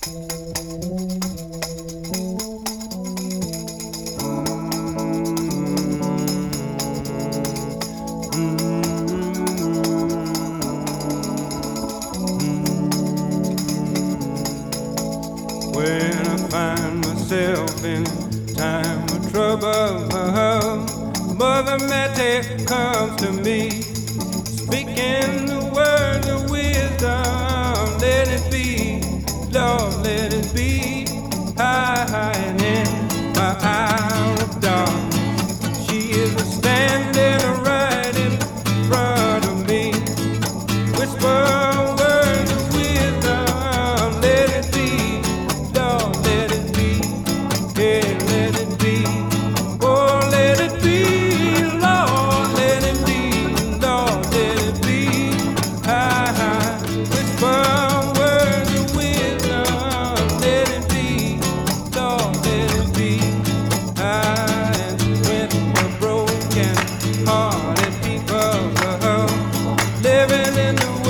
When I find myself in time of trouble, Mother Mary comes to me, speaking the words of wisdom. Let it be, Lord, let it be. High in my hour of dark, she is standing right in front of me, whisper words of wisdom. Let it be, Lord, let it be. Yeah, let it be. Oh, let it be, Lord, let it be. Lord, let it be. High, whisper words of wisdom. Let it be, Lord, let it be. High, with a broken hearted people living in the